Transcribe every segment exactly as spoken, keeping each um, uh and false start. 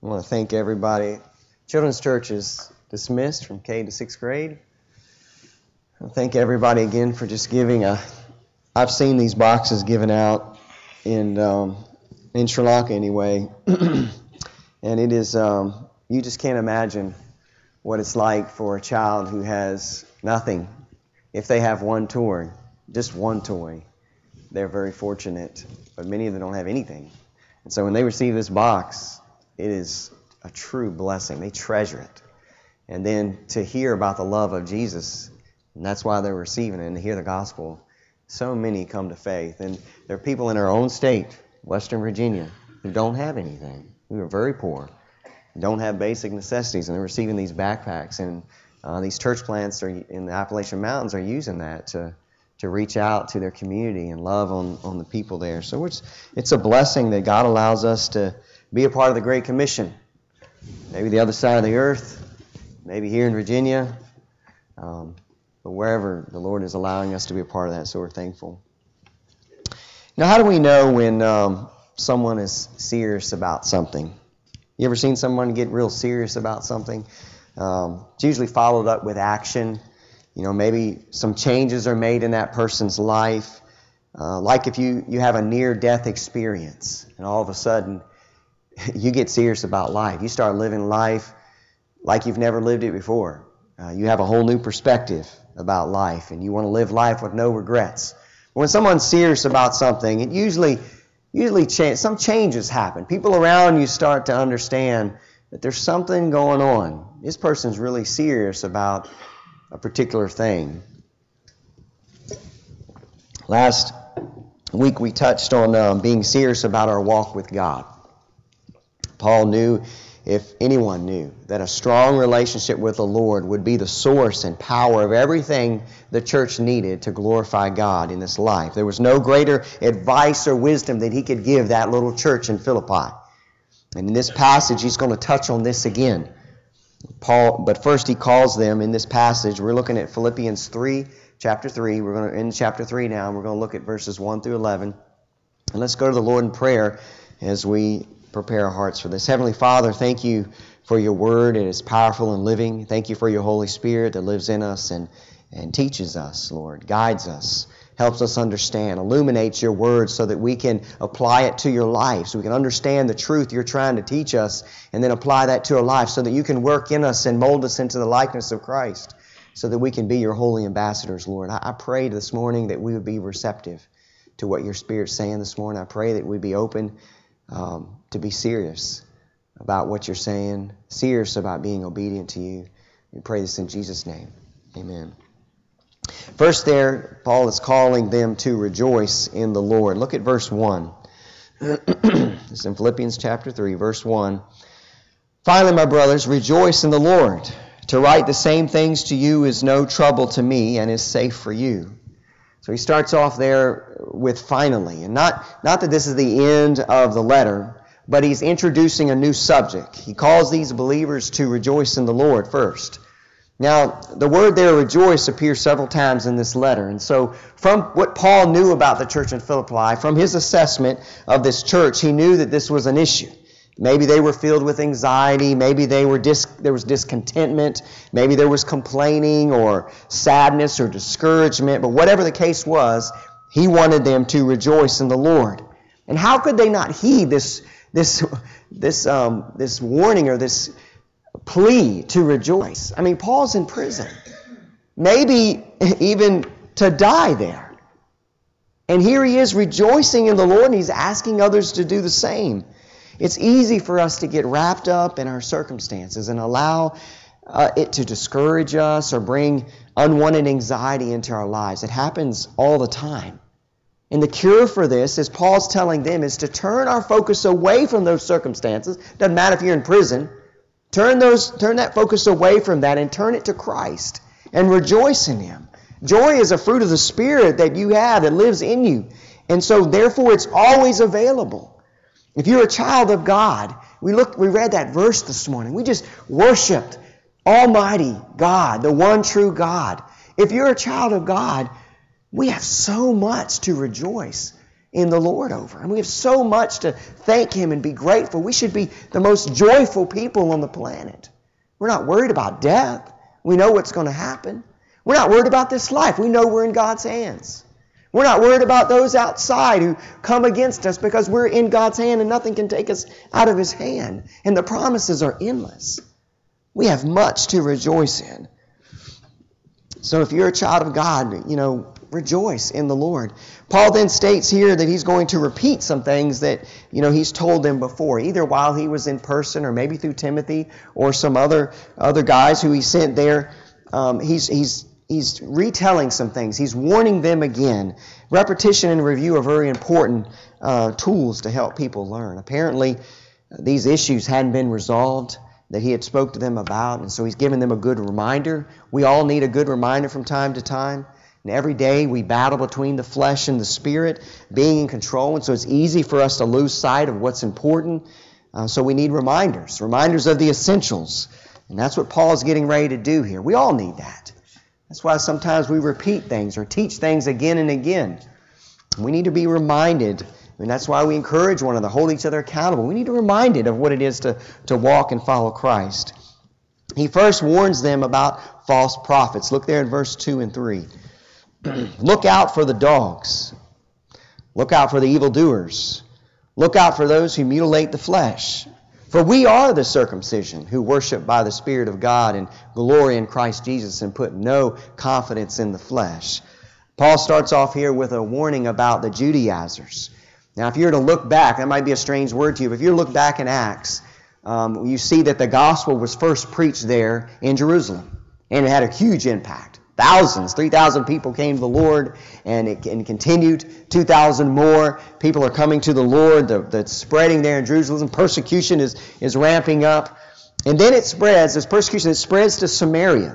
I want to thank everybody. Children's Church is dismissed from K to sixth grade. I thank everybody again for just giving. A, I've seen these boxes given out in um, in Sri Lanka anyway, and it is um, you just can't imagine what it's like for a child who has nothing. If they have one toy, just one toy, they're very fortunate. But many of them don't have anything, and so when they receive this box, it is a true blessing. They treasure it. And then to hear about the love of Jesus, and that's why they're receiving it, and to hear the gospel, so many come to faith. And there are people in our own state, Western Virginia, who don't have anything, who are very poor, don't have basic necessities, and they're receiving these backpacks. And uh, these church plants are in the Appalachian Mountains are using that to to reach out to their community and love on, on the people there. So it's it's a blessing that God allows us to be a part of the Great Commission. Maybe the other side of the earth, maybe here in Virginia, um, but wherever the Lord is allowing us to be a part of that, so we're thankful. Now, how do we know when um, someone is serious about something? You ever seen someone get real serious about something? Um, it's usually followed up with action. You know, maybe some changes are made in that person's life. Uh, like if you, you have a near-death experience, and all of a sudden, you get serious about life. You start living life like you've never lived it before. Uh, you have a whole new perspective about life, and you want to live life with no regrets. When someone's serious about something, it usually, usually cha- some changes happen. People around you start to understand that there's something going on. This person's really serious about a particular thing. Last week we touched on um, being serious about our walk with God. Paul knew, if anyone knew, that a strong relationship with the Lord would be the source and power of everything the church needed to glorify God in this life. There was no greater advice or wisdom that he could give that little church in Philippi. And in this passage, he's going to touch on this again. Paul, but first he calls them in this passage. We're looking at Philippians three, chapter three. We're going to end chapter three now, and we're going to look at verses one through eleven. And let's go to the Lord in prayer as we prepare our hearts for this. Heavenly Father, thank you for your word. It is powerful and living. Thank you for your Holy Spirit that lives in us and, and teaches us, Lord, guides us, helps us understand, illuminates your word so that we can apply it to your life, so we can understand the truth you're trying to teach us and then apply that to our life so that you can work in us and mold us into the likeness of Christ so that we can be your holy ambassadors, Lord. I, I pray this morning that we would be receptive to what your Spirit's saying this morning. I pray that we'd be open um, to be serious about what you're saying, serious about being obedient to you. We pray this in Jesus' name. Amen. First there, Paul is calling them to rejoice in the Lord. Look at verse one. It's in Philippians chapter three, verse one. Finally, my brothers, rejoice in the Lord. To write the same things to you is no trouble to me and is safe for you. So he starts off there with finally. And not, not that this is the end of the letter, but he's introducing a new subject. He calls these believers to rejoice in the Lord first. Now, the word there, rejoice, appears several times in this letter. And so from what Paul knew about the church in Philippi, from his assessment of this church, he knew that this was an issue. Maybe they were filled with anxiety. Maybe they were dis- there was discontentment. Maybe there was complaining or sadness or discouragement. But whatever the case was, he wanted them to rejoice in the Lord. And how could they not heed this, this, this, um, this warning or this plea to rejoice? I mean, Paul's in prison, maybe even to die there. And here he is rejoicing in the Lord, and he's asking others to do the same. It's easy for us to get wrapped up in our circumstances and allow uh, it to discourage us or bring unwanted anxiety into our lives. It happens all the time. And the cure for this, as Paul's telling them, is to turn our focus away from those circumstances. Doesn't matter if you're in prison. Turn those, turn that focus away from that and turn it to Christ and rejoice in Him. Joy is a fruit of the Spirit that you have that lives in you. And so therefore it's always available. If you're a child of God, we looked, we read that verse this morning. We just worshiped Almighty God, the one true God. If you're a child of God, we have so much to rejoice in the Lord over. And we have so much to thank Him and be grateful. We should be the most joyful people on the planet. We're not worried about death. We know what's going to happen. We're not worried about this life. We know we're in God's hands. We're not worried about those outside who come against us because we're in God's hand and nothing can take us out of His hand. And the promises are endless. We have much to rejoice in. So if you're a child of God, you know, rejoice in the Lord. Paul then states here that he's going to repeat some things that, you know, he's told them before, either while he was in person or maybe through Timothy or some other other guys who he sent there. Um, he's he's he's retelling some things. He's warning them again. Repetition and review are very important uh, tools to help people learn. Apparently, these issues hadn't been resolved that he had spoke to them about, and so he's given them a good reminder. We all need a good reminder from time to time. And every day we battle between the flesh and the spirit, being in control, and so it's easy for us to lose sight of what's important. Uh, so we need reminders, reminders of the essentials. And that's what Paul's getting ready to do here. We all need that. That's why sometimes we repeat things or teach things again and again. We need to be reminded. And that's why we encourage one another, hold each other accountable. We need to be reminded of what it is to, to walk and follow Christ. He first warns them about false prophets. Look there in verse two and three. Look out for the dogs. Look out for the evildoers. Look out for those who mutilate the flesh. For we are the circumcision who worship by the Spirit of God and glory in Christ Jesus and put no confidence in the flesh. Paul starts off here with a warning about the Judaizers. Now, if you were to look back, that might be a strange word to you, but if you look back in Acts, um, you see that the gospel was first preached there in Jerusalem, and it had a huge impact. Thousands, three thousand people came to the Lord, and it, and it continued. two thousand more people are coming to the Lord. The, the spreading there in Jerusalem. Persecution is, is ramping up. And then it spreads, this persecution, it spreads to Samaria.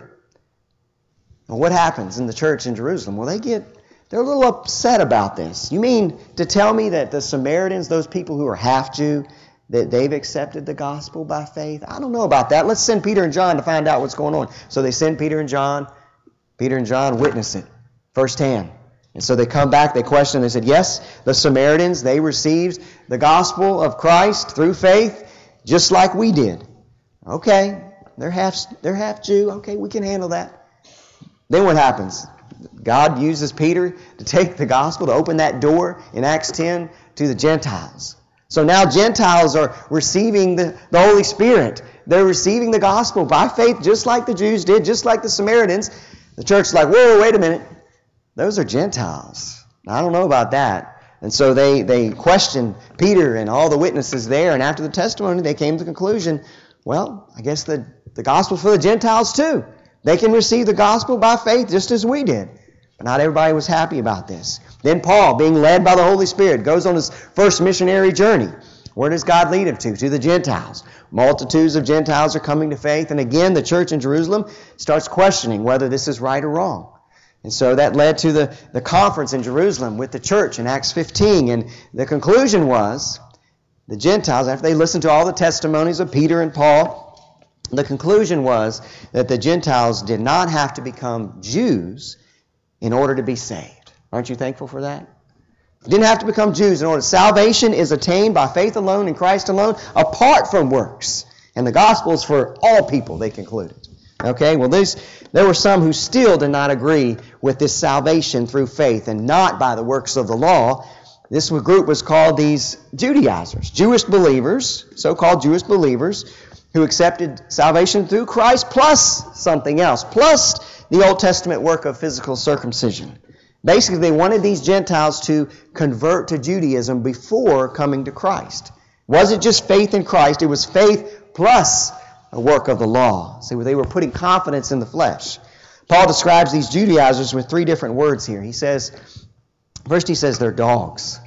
Well, what happens in the church in Jerusalem? Well, they get, they're a little upset about this. You mean to tell me that the Samaritans, those people who are half Jew, that they've accepted the gospel by faith? I don't know about that. Let's send Peter and John to find out what's going on. So they send Peter and John. Peter and John witness it firsthand. And so they come back, they question, they said, yes, the Samaritans, they received the gospel of Christ through faith, just like we did. Okay, they're half, they're half Jew. Okay, we can handle that. Then what happens? God uses Peter to take the gospel, to open that door in Acts ten to the Gentiles. So now Gentiles are receiving the, the Holy Spirit. They're receiving the gospel by faith, just like the Jews did, just like the Samaritans. The church is like, whoa, wait a minute. Those are Gentiles. I don't know about that. And so they, they questioned Peter and all the witnesses there, and after the testimony, they came to the conclusion, well, I guess the, the gospel's for the Gentiles too. They can receive the gospel by faith just as we did. But not everybody was happy about this. Then Paul, being led by the Holy Spirit, goes on his first missionary journey. Where does God lead him to? To the Gentiles. Multitudes of Gentiles are coming to faith. And again, the church in Jerusalem starts questioning whether this is right or wrong. And so that led to the, the conference in Jerusalem with the church in Acts fifteen. And the conclusion was, the Gentiles, after they listened to all the testimonies of Peter and Paul, the conclusion was that the Gentiles did not have to become Jews in order to be saved. Aren't you thankful for that? Didn't have to become Jews in order. Salvation is attained by faith alone in Christ alone, apart from works. And the gospel is for all people, they concluded. Okay, well, these, there were some who still did not agree with this salvation through faith and not by the works of the law. This group was called these Judaizers, Jewish believers, so-called Jewish believers, who accepted salvation through Christ plus something else, plus the Old Testament work of physical circumcision. Basically, they wanted these Gentiles to convert to Judaism before coming to Christ. It wasn't just faith in Christ, it was faith plus a work of the law. See, they were putting confidence in the flesh. Paul describes these Judaizers with three different words here. He says, first he says they're dogs.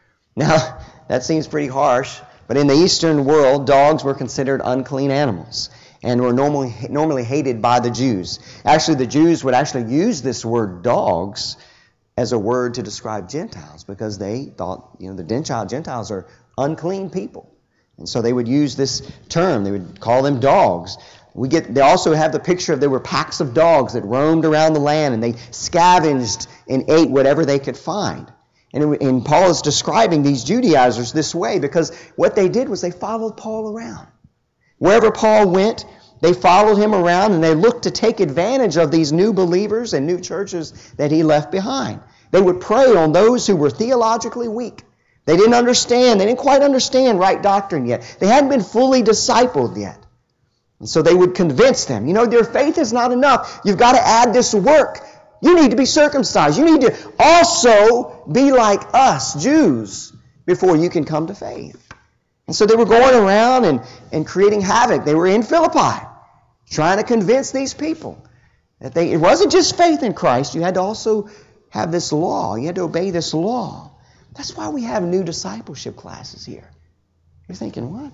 Now, that seems pretty harsh, but in the Eastern world, dogs were considered unclean animals and were normally normally hated by the Jews. Actually, the Jews would actually use this word dogs as a word to describe Gentiles because they thought, you know, the Gentile Gentiles are unclean people. And so they would use this term. They would call them dogs. We get. They also have the picture of there were packs of dogs that roamed around the land and they scavenged and ate whatever they could find. And, and Paul is describing these Judaizers this way because what they did was they followed Paul around. Wherever Paul went, they followed him around and they looked to take advantage of these new believers and new churches that he left behind. They would prey on those who were theologically weak. They didn't understand. They didn't quite understand right doctrine yet. They hadn't been fully discipled yet. And so they would convince them, you know, their faith is not enough. You've got to add this work. You need to be circumcised. You need to also be like us, Jews, before you can come to faith. And so they were going around and, and creating havoc. They were in Philippi trying to convince these people that they it wasn't just faith in Christ. You had to also have this law. You had to obey this law. That's why we have new discipleship classes here. You're thinking, what?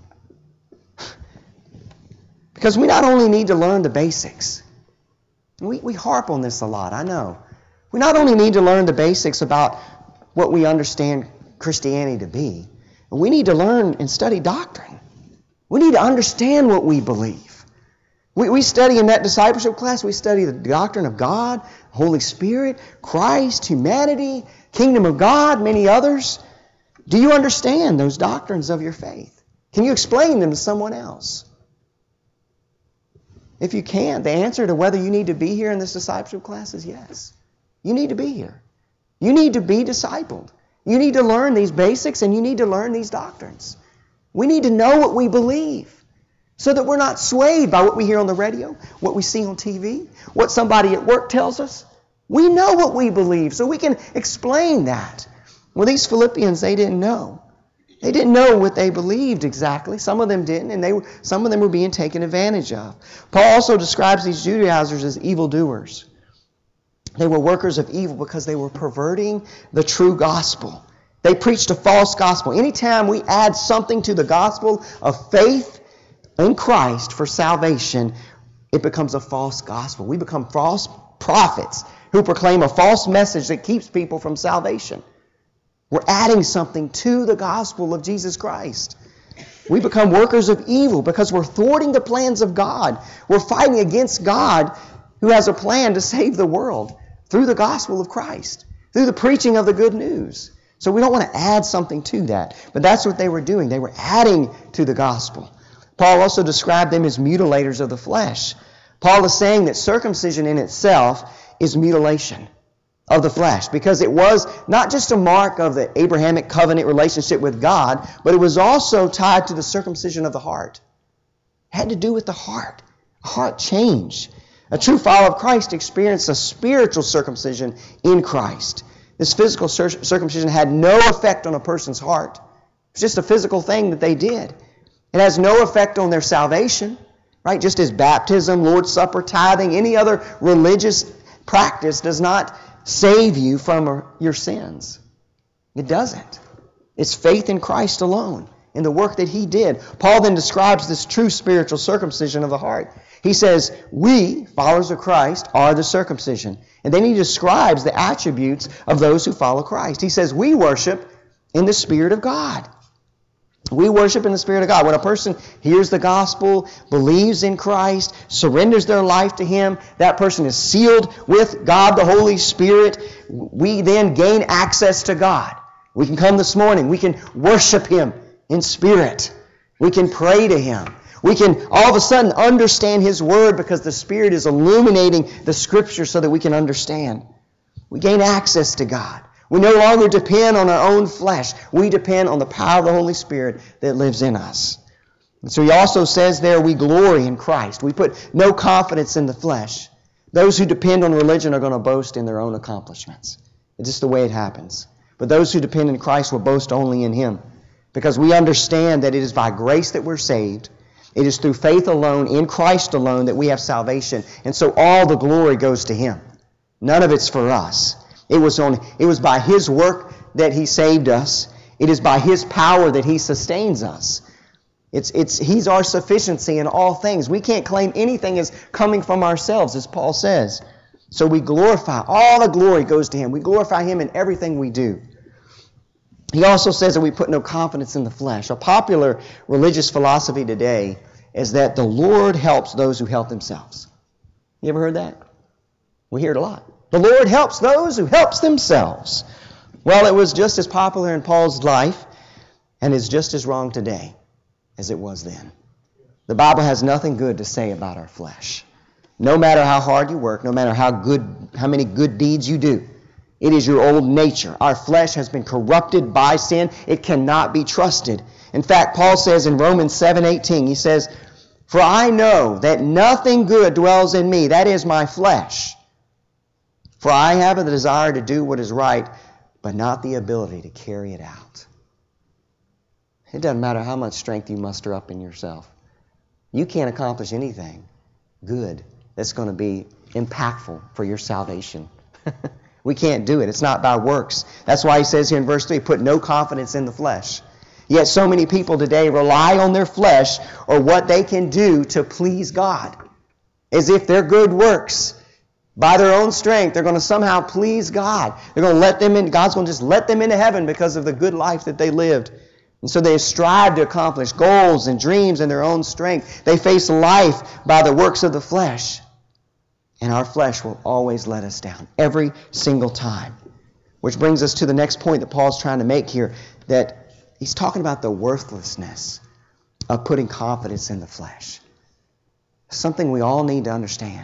Because we not only need to learn the basics. We, we harp on this a lot, I know. We not only need to learn the basics about what we understand Christianity to be, but we need to learn and study doctrine. We need to understand what we believe. We, we study in that discipleship class, we study the doctrine of God, Holy Spirit, Christ, humanity, kingdom of God, many others. Do you understand those doctrines of your faith? Can you explain them to someone else? If you can't, the answer to whether you need to be here in this discipleship class is yes. You need to be here. You need to be discipled. You need to learn these basics and you need to learn these doctrines. We need to know what we believe so that we're not swayed by what we hear on the radio, what we see on T V, what somebody at work tells us. We know what we believe so we can explain that. Well, these Philippians, they didn't know. They didn't know what they believed exactly. Some of them didn't, and they were, some of them were being taken advantage of. Paul also describes these Judaizers as evildoers. They were workers of evil because they were perverting the true gospel. They preached a false gospel. Anytime we add something to the gospel of faith in Christ for salvation, it becomes a false gospel. We become false prophets who proclaim a false message that keeps people from salvation. We're adding something to the gospel of Jesus Christ. We become workers of evil because we're thwarting the plans of God. We're fighting against God who has a plan to save the world through the gospel of Christ, through the preaching of the good news. So we don't want to add something to that. But that's what they were doing. They were adding to the gospel. Paul also described them as mutilators of the flesh. Paul is saying that circumcision in itself is mutilation of the flesh, because it was not just a mark of the Abrahamic covenant relationship with God, but it was also tied to the circumcision of the heart. It had to do with the heart, a heart change. A true follower of Christ experienced a spiritual circumcision in Christ. This physical circumcision had no effect on a person's heart. It's just a physical thing that they did. It has no effect on their salvation, right? Just as baptism, Lord's Supper, tithing, any other religious practice does not save you from your sins. It doesn't. It's faith in Christ alone, in the work that He did. Paul then describes this true spiritual circumcision of the heart. He says, we, followers of Christ, are the circumcision. And then he describes the attributes of those who follow Christ. He says, we worship in the Spirit of God. We worship in the Spirit of God. When a person hears the gospel, believes in Christ, surrenders their life to Him, that person is sealed with God the Holy Spirit. We then gain access to God. We can come this morning. We can worship Him in spirit. We can pray to Him. We can all of a sudden understand His Word because the Spirit is illuminating the Scripture so that we can understand. We gain access to God. We no longer depend on our own flesh. We depend on the power of the Holy Spirit that lives in us. And so he also says there, we glory in Christ. We put no confidence in the flesh. Those who depend on religion are going to boast in their own accomplishments. It's just the way it happens. But those who depend in Christ will boast only in Him, because we understand that it is by grace that we're saved. It is through faith alone, in Christ alone, that we have salvation. And so all the glory goes to Him. None of it's for us. It was on. It was by His work that He saved us. It is by His power that He sustains us. It's, it's, He's our sufficiency in all things. We can't claim anything as coming from ourselves, as Paul says. So we glorify. All the glory goes to Him. We glorify Him in everything we do. He also says that we put no confidence in the flesh. A popular religious philosophy today is that the Lord helps those who help themselves. You ever heard that? We hear it a lot. The Lord helps those who help themselves. Well, it was just as popular in Paul's life and is just as wrong today as it was then. The Bible has nothing good to say about our flesh. No matter how hard you work, no matter how good, how many good deeds you do, it is your old nature. Our flesh has been corrupted by sin. It cannot be trusted. In fact, Paul says in Romans seven eighteen, he says, "For I know that nothing good dwells in me, that is my flesh. For I have a desire to do what is right, but not the ability to carry it out." It doesn't matter how much strength you muster up in yourself. You can't accomplish anything good that's going to be impactful for your salvation. We can't do it. It's not by works. That's why he says here in verse three, put no confidence in the flesh. Yet so many people today rely on their flesh or what they can do to please God, as if their good works, by their own strength, they're going to somehow please God. They're going to let them in. God's going to just let them into heaven because of the good life that they lived. And so they strive to accomplish goals and dreams in their own strength. They face life by the works of the flesh. And our flesh will always let us down, every single time. Which brings us to the next point that Paul's trying to make here, that he's talking about the worthlessness of putting confidence in the flesh. Something we all need to understand.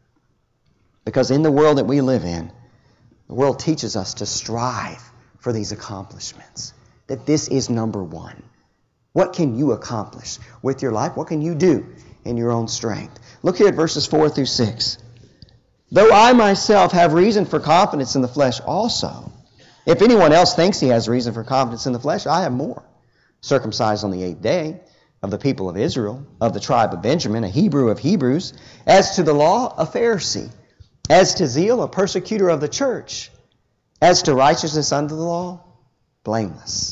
Because in the world that we live in, the world teaches us to strive for these accomplishments. That this is number one. What can you accomplish with your life? What can you do in your own strength? Look here at verses four through six. Though I myself have reason for confidence in the flesh also, if anyone else thinks he has reason for confidence in the flesh, I have more. Circumcised on the eighth day, of the people of Israel, of the tribe of Benjamin, a Hebrew of Hebrews, as to the law, a Pharisee, as to zeal, a persecutor of the church, as to righteousness under the law, blameless.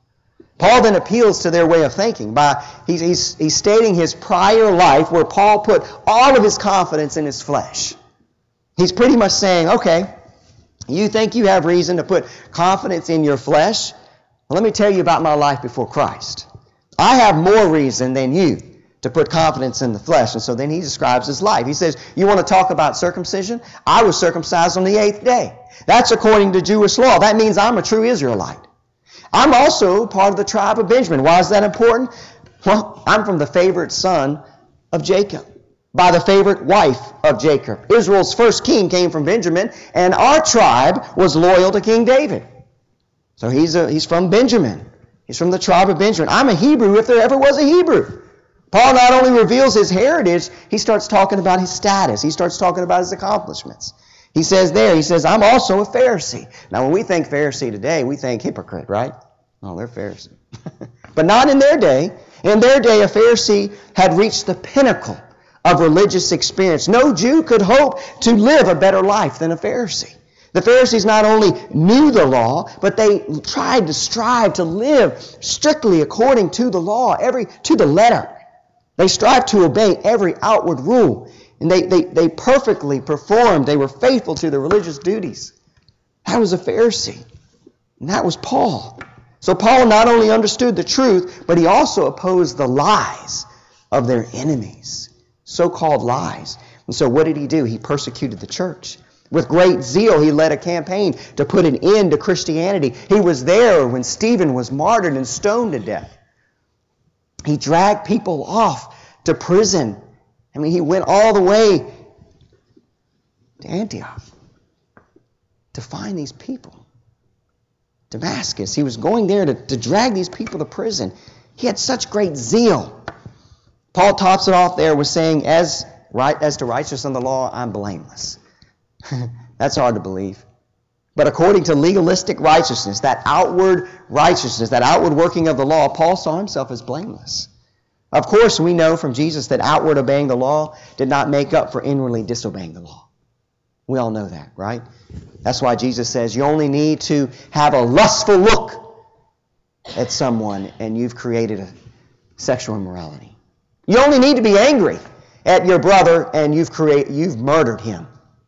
Paul then appeals to their way of thinking. By he's, he's, he's stating his prior life where Paul put all of his confidence in his flesh. He's pretty much saying, okay, you think you have reason to put confidence in your flesh? Well, let me tell you about my life before Christ. I have more reason than you to put confidence in the flesh. And so then he describes his life. He says, you want to talk about circumcision? I was circumcised on the eighth day. That's according to Jewish law. That means I'm a true Israelite. I'm also part of the tribe of Benjamin. Why is that important? Well, I'm from the favorite son of Jacob, by the favorite wife of Jacob. Israel's first king came from Benjamin, and our tribe was loyal to King David. So he's, a, he's from Benjamin. He's from the tribe of Benjamin. I'm a Hebrew if there ever was a Hebrew. Paul not only reveals his heritage, he starts talking about his status. He starts talking about his accomplishments. He says there, he says, I'm also a Pharisee. Now, when we think Pharisee today, we think hypocrite, right? Oh, they're Pharisee. But not in their day. In their day, a Pharisee had reached the pinnacle of religious experience. No Jew could hope to live a better life than a Pharisee. The Pharisees not only knew the law, but they tried to strive to live strictly according to the law, every to the letter. They strived to obey every outward rule. And they, they, they perfectly performed. They were faithful to their religious duties. That was a Pharisee. And that was Paul. So Paul not only understood the truth, but he also opposed the lies of their enemies. So-called lies. And so what did he do? He persecuted the church. With great zeal, he led a campaign to put an end to Christianity. He was there when Stephen was martyred and stoned to death. He dragged people off to prison. I mean, he went all the way to Antioch to find these people. Damascus, he was going there to, to drag these people to prison. He had such great zeal. Paul tops it off there with saying, as, right, as to righteousness in the law, I'm blameless. That's hard to believe. But according to legalistic righteousness, that outward righteousness, that outward working of the law, Paul saw himself as blameless. Of course, we know from Jesus that outward obeying the law did not make up for inwardly disobeying the law. We all know that, right? That's why Jesus says you only need to have a lustful look at someone and you've created a sexual immorality. You only need to be angry at your brother and you've create, you've murdered him.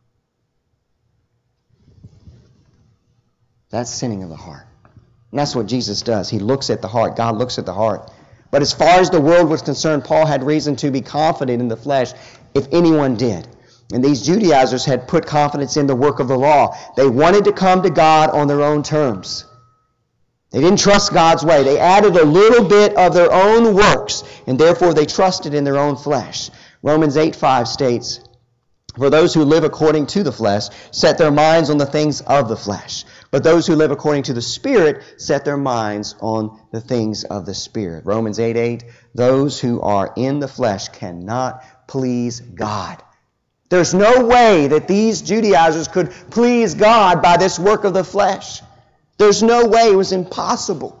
That's sinning of the heart. And that's what Jesus does. He looks at the heart. God looks at the heart. But as far as the world was concerned, Paul had reason to be confident in the flesh if anyone did. And these Judaizers had put confidence in the work of the law. They wanted to come to God on their own terms. They didn't trust God's way. They added a little bit of their own works, and therefore they trusted in their own flesh. Romans eight five states, "For those who live according to the flesh set their minds on the things of the flesh. But those who live according to the Spirit set their minds on the things of the Spirit." Romans eight eight, "Those who are in the flesh cannot please God." There's no way that these Judaizers could please God by this work of the flesh. There's no way. It was impossible.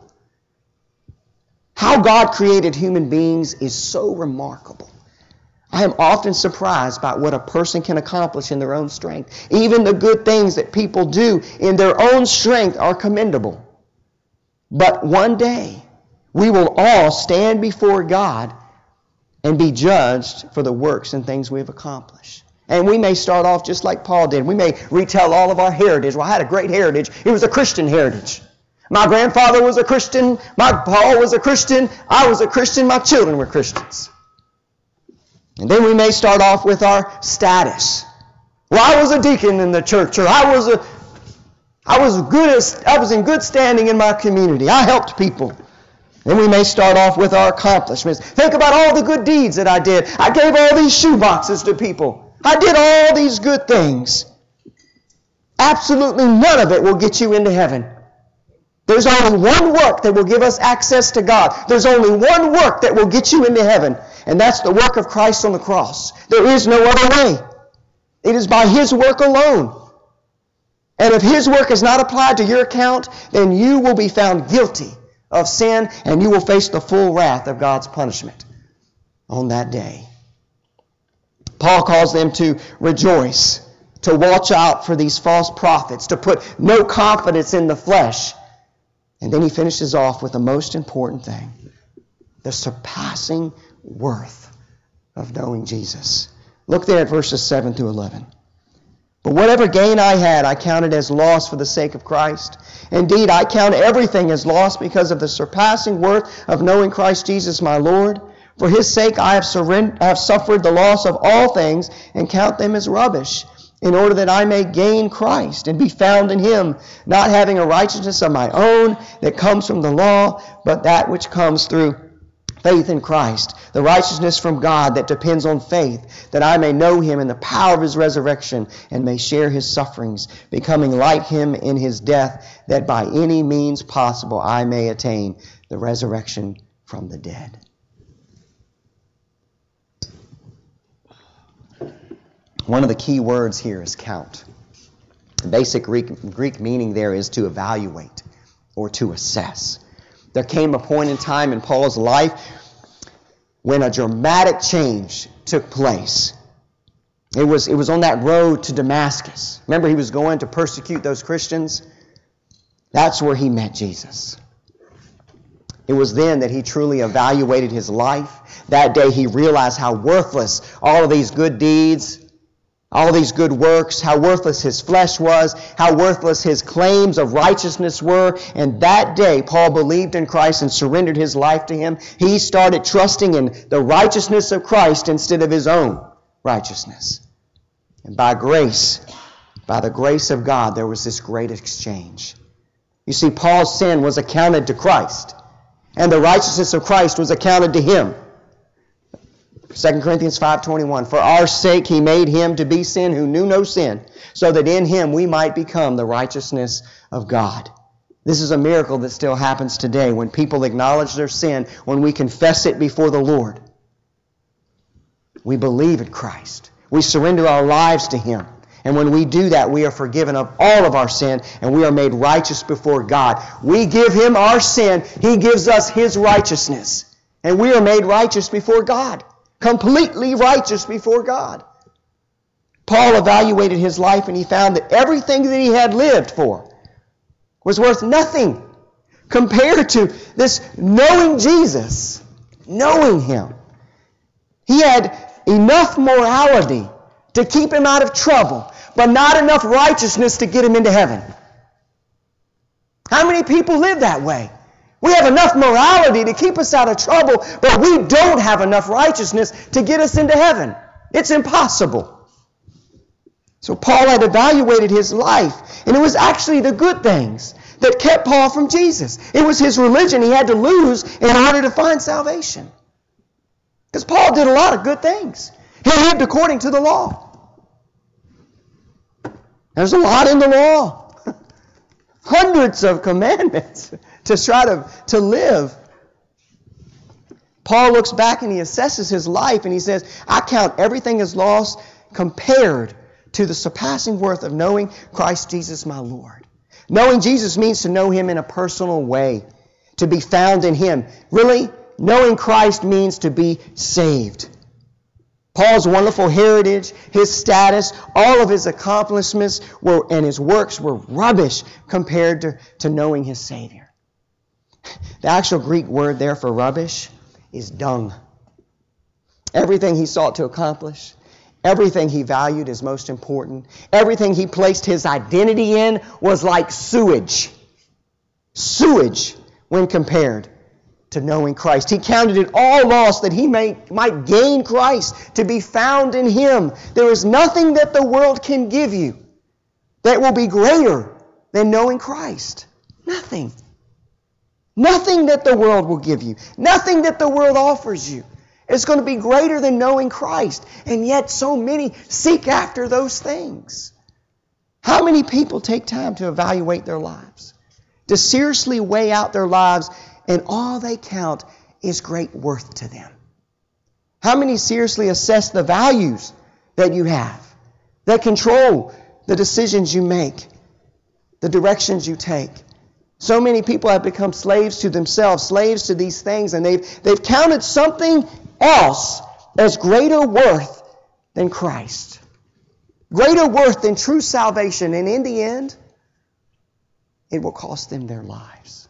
How God created human beings is so remarkable. I am often surprised by what a person can accomplish in their own strength. Even the good things that people do in their own strength are commendable. But one day, we will all stand before God and be judged for the works and things we've accomplished. And we may start off just like Paul did. We may retell all of our heritage. Well, I had a great heritage. It was a Christian heritage. My grandfather was a Christian. My Paul was a Christian. I was a Christian. My children were Christians. And then we may start off with our status. Well, I was a deacon in the church, or I was a, I was good. I was in good standing in my community. I helped people. Then we may start off with our accomplishments. Think about all the good deeds that I did. I gave all these shoe boxes to people. I did all these good things. Absolutely none of it will get you into heaven. There's only one work that will give us access to God. There's only one work that will get you into heaven, and that's the work of Christ on the cross. There is no other way. It is by His work alone. And if His work is not applied to your account, then you will be found guilty of sin, and you will face the full wrath of God's punishment on that day. Paul calls them to rejoice, to watch out for these false prophets, to put no confidence in the flesh. And then he finishes off with the most important thing, the surpassing worth of knowing Jesus. Look there at verses seven through eleven. "But whatever gain I had, I counted as loss for the sake of Christ. Indeed, I count everything as loss because of the surpassing worth of knowing Christ Jesus my Lord. For His sake I have, surrend- I have suffered the loss of all things and count them as rubbish, in order that I may gain Christ and be found in Him, not having a righteousness of my own that comes from the law, but that which comes through faith in Christ, the righteousness from God that depends on faith, that I may know Him in the power of His resurrection and may share His sufferings, becoming like Him in His death, that by any means possible I may attain the resurrection from the dead." One of the key words here is count. The basic Greek, Greek meaning there is to evaluate or to assess. There came a point in time in Paul's life when a dramatic change took place. It was, it was on that road to Damascus. Remember, he was going to persecute those Christians? That's where he met Jesus. It was then that he truly evaluated his life. That day he realized how worthless all of these good deeds, all these good works, how worthless his flesh was, how worthless his claims of righteousness were. And that day, Paul believed in Christ and surrendered his life to Him. He started trusting in the righteousness of Christ instead of his own righteousness. And by grace, by the grace of God, there was this great exchange. You see, Paul's sin was accounted to Christ, and the righteousness of Christ was accounted to him. Second Corinthians five twenty-one, "For our sake He made Him to be sin who knew no sin, so that in Him we might become the righteousness of God." This is a miracle that still happens today when people acknowledge their sin, when we confess it before the Lord. We believe in Christ. We surrender our lives to Him. And when we do that, we are forgiven of all of our sin, and we are made righteous before God. We give Him our sin. He gives us His righteousness. And we are made righteous before God. Completely righteous before God. Paul evaluated his life and he found that everything that he had lived for was worth nothing compared to this knowing Jesus, knowing Him. He had enough morality to keep him out of trouble, but not enough righteousness to get him into heaven. How many people live that way? We have enough morality to keep us out of trouble, but we don't have enough righteousness to get us into heaven. It's impossible. So Paul had evaluated his life, and it was actually the good things that kept Paul from Jesus. It was his religion he had to lose in order to find salvation. Because Paul did a lot of good things. He lived according to the law. There's a lot in the law. Hundreds of commandments to try to, to live. Paul looks back and he assesses his life and he says, I count everything as lost compared to the surpassing worth of knowing Christ Jesus my Lord. Knowing Jesus means to know Him in a personal way, to be found in Him. Really, knowing Christ means to be saved. Paul's wonderful heritage, his status, all of his accomplishments were, and his works were rubbish compared to, to knowing his Savior. The actual Greek word there for rubbish is dung. Everything he sought to accomplish, everything he valued as most important, everything he placed his identity in was like sewage. Sewage when compared to knowing Christ. He counted it all lost that he may, might gain Christ, to be found in Him. There is nothing that the world can give you that will be greater than knowing Christ. Nothing. Nothing that the world will give you. Nothing that the world offers you is going to be greater than knowing Christ. And yet so many seek after those things. How many people take time to evaluate their lives? To seriously weigh out their lives, and all they count is great worth to them? How many seriously assess the values that you have, that control the decisions you make, the directions you take? So many people have become slaves to themselves, slaves to these things, and they've, they've counted something else as greater worth than Christ. Greater worth than true salvation. And in the end, it will cost them their lives.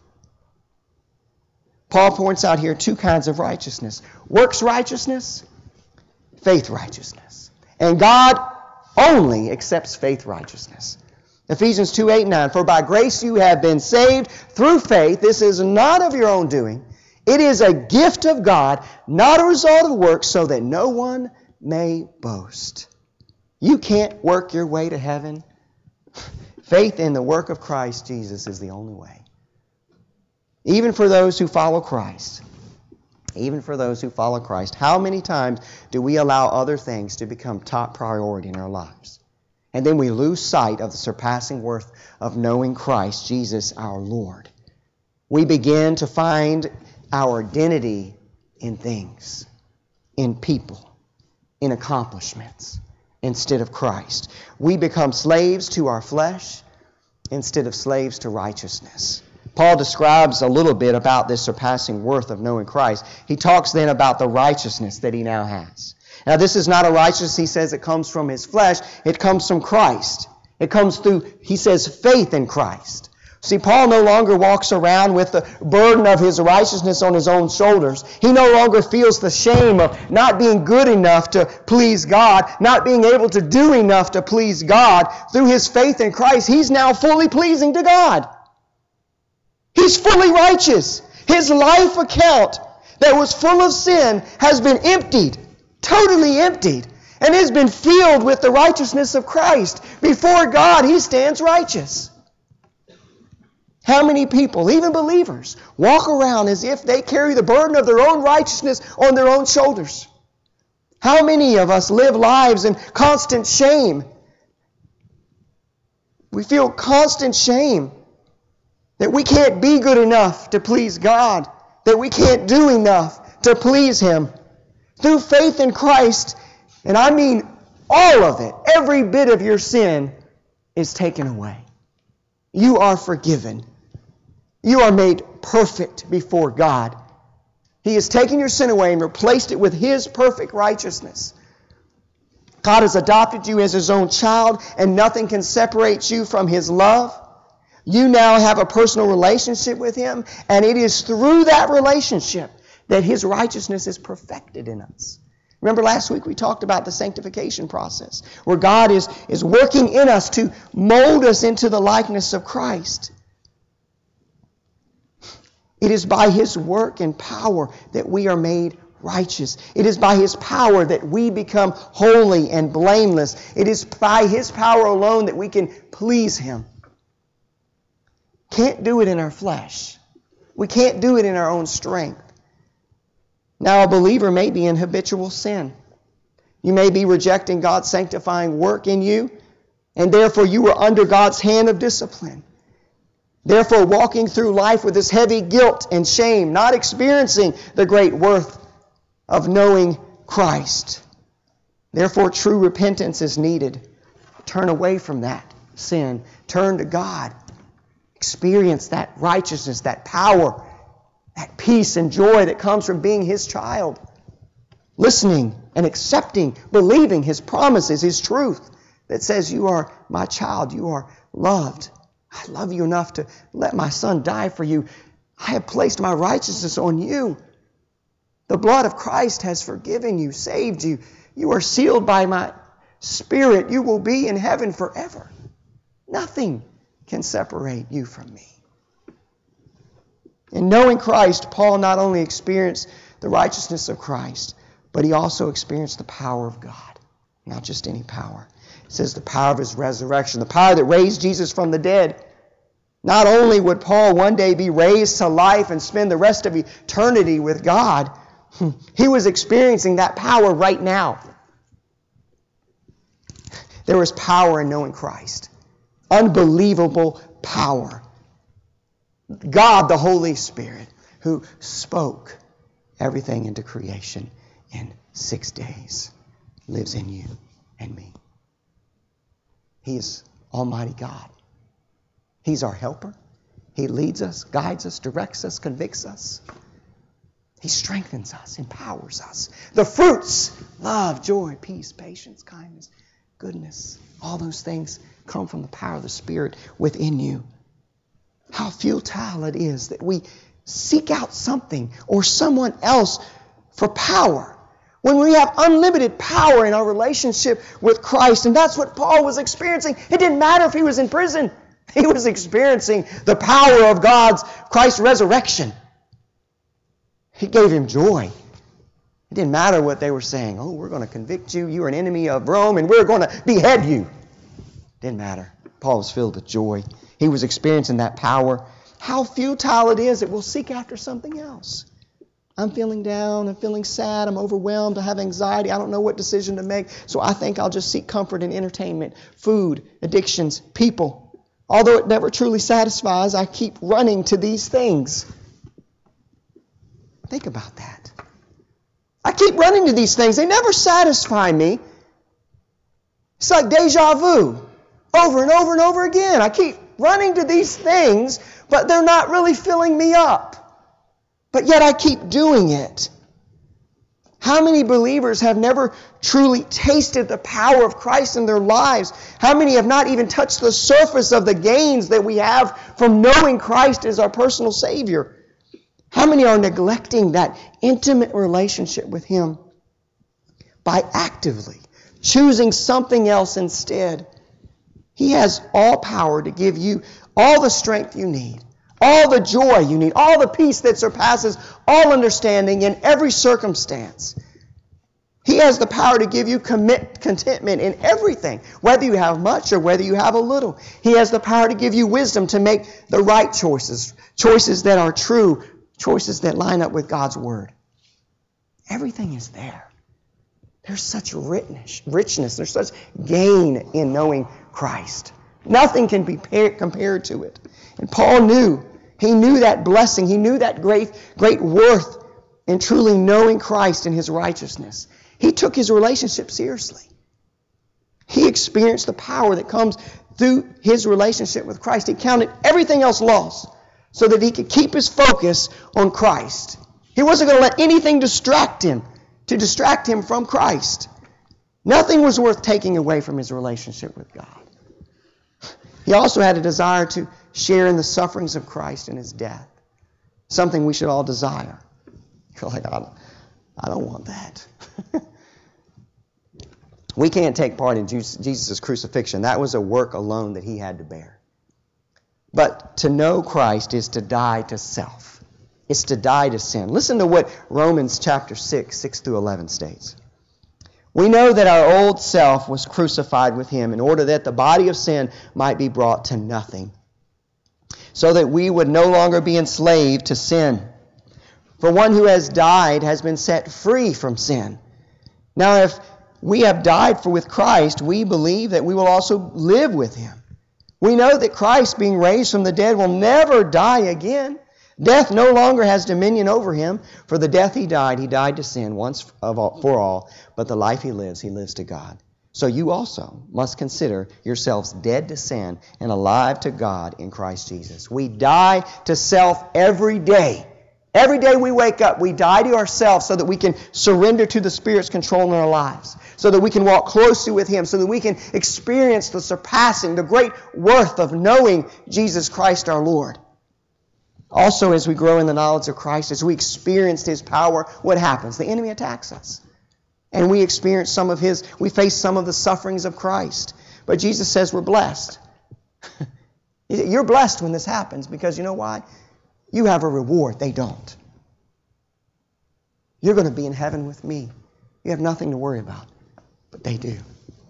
Paul points out here two kinds of righteousness. Works righteousness, faith righteousness. And God only accepts faith righteousness. Ephesians two, eight, nine. For by grace you have been saved through faith. This is not of your own doing. It is a gift of God, not a result of works, so that no one may boast. You can't work your way to heaven. Faith in the work of Christ Jesus is the only way. Even for those who follow Christ, even for those who follow Christ, how many times do we allow other things to become top priority in our lives? And then we lose sight of the surpassing worth of knowing Christ, Jesus our Lord. We begin to find our identity in things, in people, in accomplishments, instead of Christ. We become slaves to our flesh instead of slaves to righteousness. Paul describes a little bit about this surpassing worth of knowing Christ. He talks then about the righteousness that he now has. Now this is not a righteousness, he says, it comes from his flesh. It comes from Christ. It comes through, he says, faith in Christ. See, Paul no longer walks around with the burden of his righteousness on his own shoulders. He no longer feels the shame of not being good enough to please God, not being able to do enough to please God. Through his faith in Christ, he's now fully pleasing to God. He's fully righteous. His life account that was full of sin has been emptied, totally emptied, and has been filled with the righteousness of Christ. Before God, he stands righteous. How many people, even believers, walk around as if they carry the burden of their own righteousness on their own shoulders? How many of us live lives in constant shame? We feel constant shame that we can't be good enough to please God, that we can't do enough to please Him. Through faith in Christ, and I mean all of it, every bit of your sin is taken away. You are forgiven. You are made perfect before God. He has taken your sin away and replaced it with His perfect righteousness. God has adopted you as His own child, and nothing can separate you from His love. You now have a personal relationship with Him, and it is through that relationship that His righteousness is perfected in us. Remember last week we talked about the sanctification process, where God is, is working in us to mold us into the likeness of Christ. It is by His work and power that we are made righteous. It is by His power that we become holy and blameless. It is by His power alone that we can please Him. Can't do it in our flesh. We can't do it in our own strength. Now, a believer may be in habitual sin. You may be rejecting God's sanctifying work in you, and therefore you are under God's hand of discipline. Therefore, walking through life with this heavy guilt and shame, not experiencing the great worth of knowing Christ. Therefore, true repentance is needed. Turn away from that sin. Turn to God. Experience that righteousness, that power, that peace and joy that comes from being His child. Listening and accepting, believing His promises, His truth that says, you are my child, you are loved. I love you enough to let my Son die for you. I have placed my righteousness on you. The blood of Christ has forgiven you, saved you. You are sealed by my Spirit. You will be in heaven forever. Nothing can separate you from me. In knowing Christ, Paul not only experienced the righteousness of Christ, but he also experienced the power of God. Not just any power. It says the power of His resurrection, the power that raised Jesus from the dead. Not only would Paul one day be raised to life and spend the rest of eternity with God, he was experiencing that power right now. There was power in knowing Christ. Unbelievable power. God, the Holy Spirit, who spoke everything into creation in six days, lives in you and me. He is Almighty God. He's our helper. He leads us, guides us, directs us, convicts us. He strengthens us, empowers us. The fruits, love, joy, peace, patience, kindness, goodness, all those things come from the power of the Spirit within you. How futile it is that we seek out something or someone else for power when we have unlimited power in our relationship with Christ. And that's what Paul was experiencing. It didn't matter if he was in prison. He was experiencing the power of God's, Christ's resurrection. It gave him joy. It didn't matter what they were saying. Oh, we're going to convict you. You're an enemy of Rome, and we're going to behead you. It didn't matter. Paul was filled with joy. He was experiencing that power. How futile it is that we'll seek after something else. I'm feeling down. I'm feeling sad. I'm overwhelmed. I have anxiety. I don't know what decision to make. So I think I'll just seek comfort in entertainment, food, addictions, people. Although it never truly satisfies, I keep running to these things. Think about that. I keep running to these things. They never satisfy me. It's like deja vu. Over and over and over again. I keep running to these things, but they're not really filling me up. But yet I keep doing it. How many believers have never truly tasted the power of Christ in their lives? How many have not even touched the surface of the gains that we have from knowing Christ as our personal Savior? How many are neglecting that intimate relationship with Him by actively choosing something else instead? He has all power to give you all the strength you need, all the joy you need, all the peace that surpasses all understanding in every circumstance. He has the power to give you commit, contentment in everything, whether you have much or whether you have a little. He has the power to give you wisdom to make the right choices, choices that are true, choices that line up with God's Word. Everything is there. There's such richness, richness. There's such gain in knowing Christ. Nothing can be compared to it. And Paul knew. He knew that blessing. He knew that great, great worth in truly knowing Christ and His righteousness. He took his relationship seriously. He experienced the power that comes through his relationship with Christ. He counted everything else lost so that he could keep his focus on Christ. He wasn't going to let anything distract him, to distract him from Christ. Nothing was worth taking away from his relationship with God. He also had a desire to share in the sufferings of Christ and His death. Something we should all desire. You're like, I don't, I don't want that. We can't take part in Jesus' crucifixion. That was a work alone that He had to bear. But to know Christ is to die to self. It's to die to sin. Listen to what Romans chapter six, six through eleven states. We know that our old self was crucified with him in order that the body of sin might be brought to nothing, so that we would no longer be enslaved to sin. For one who has died has been set free from sin. Now if we have died for with Christ, we believe that we will also live with him. We know that Christ, being raised from the dead, will never die again. Death no longer has dominion over him. For the death he died, he died to sin once for all. But the life he lives, he lives to God. So you also must consider yourselves dead to sin and alive to God in Christ Jesus. We die to self every day. Every day we wake up, we die to ourselves so that we can surrender to the Spirit's control in our lives, so that we can walk closely with him, so that we can experience the surpassing, the great worth of knowing Jesus Christ our Lord. Also, as we grow in the knowledge of Christ, as we experience his power, what happens? The enemy attacks us. And we experience some of his, we face some of the sufferings of Christ. But Jesus says we're blessed. You're blessed when this happens because you know why? You have a reward. They don't. You're going to be in heaven with me. You have nothing to worry about. But they do.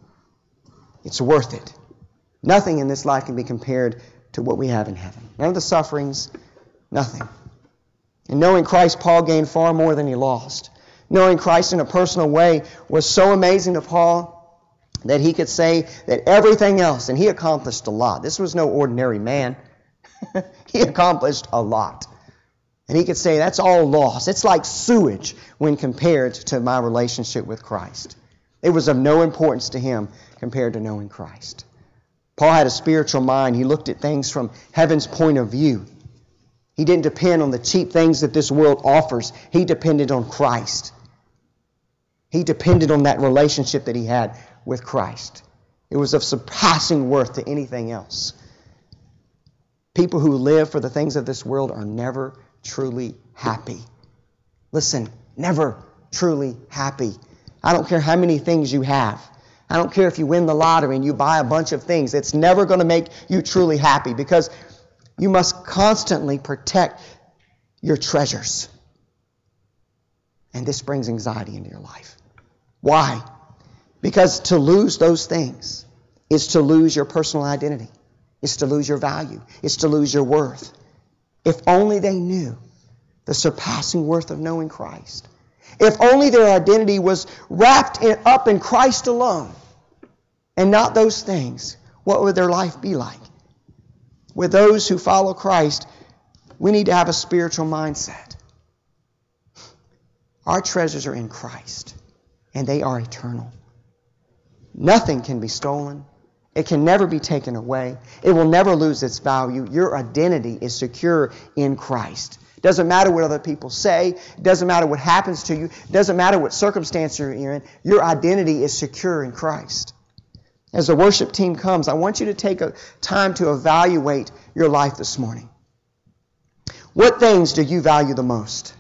It's worth it. Nothing in this life can be compared to what we have in heaven. None of the sufferings, nothing. And knowing Christ, Paul gained far more than he lost. Knowing Christ in a personal way was so amazing to Paul that he could say that everything else, and he accomplished a lot. This was no ordinary man. He accomplished a lot. And he could say that's all lost. It's like sewage when compared to my relationship with Christ. It was of no importance to him compared to knowing Christ. Paul had a spiritual mind. He looked at things from heaven's point of view. He didn't depend on the cheap things that this world offers. He depended on Christ. He depended on that relationship that he had with Christ. It was of surpassing worth to anything else. People who live for the things of this world are never truly happy. Listen, never truly happy. I don't care how many things you have. I don't care if you win the lottery and you buy a bunch of things. It's never going to make you truly happy because you must constantly protect your treasures. And this brings anxiety into your life. Why? Because to lose those things is to lose your personal identity. It's to lose your value. It's to lose your worth. If only they knew the surpassing worth of knowing Christ. If only their identity was wrapped in, up in Christ alone and not those things, what would their life be like? With those who follow Christ, we need to have a spiritual mindset. Our treasures are in Christ, and they are eternal. Nothing can be stolen. It can never be taken away. It will never lose its value. Your identity is secure in Christ. It doesn't matter what other people say. It doesn't matter what happens to you. It doesn't matter what circumstance you're in. Your identity is secure in Christ. As the worship team comes, I want you to take a time to evaluate your life this morning. What things do you value the most?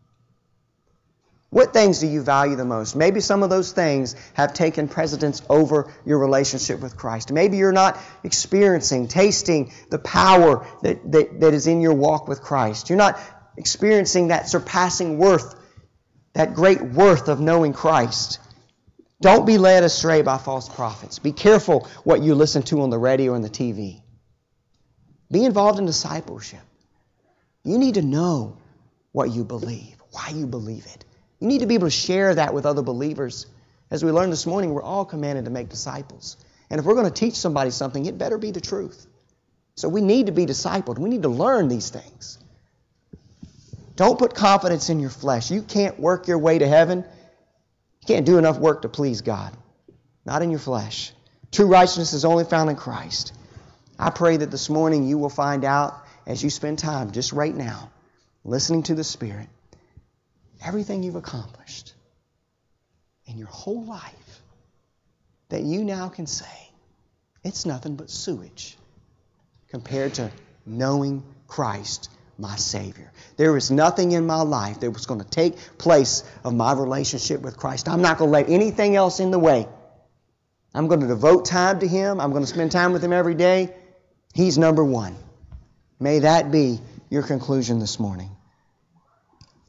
What things do you value the most? Maybe some of those things have taken precedence over your relationship with Christ. Maybe you're not experiencing, tasting the power that, that, that is in your walk with Christ. You're not experiencing that surpassing worth, that great worth of knowing Christ. Don't be led astray by false prophets. Be careful what you listen to on the radio and the T V. Be involved in discipleship. You need to know what you believe, why you believe it. You need to be able to share that with other believers. As we learned this morning, we're all commanded to make disciples. And if we're going to teach somebody something, it better be the truth. So we need to be discipled. We need to learn these things. Don't put confidence in your flesh. You can't work your way to heaven. You can't do enough work to please God. Not in your flesh. True righteousness is only found in Christ. I pray that this morning you will find out as you spend time just right now listening to the Spirit, everything you've accomplished in your whole life that you now can say, it's nothing but sewage compared to knowing Christ, my Savior. There is nothing in my life that was going to take place of my relationship with Christ. I'm not going to let anything else in the way. I'm going to devote time to Him. I'm going to spend time with Him every day. He's number one. May that be your conclusion this morning.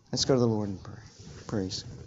Let's go to the Lord in prayer. Praise.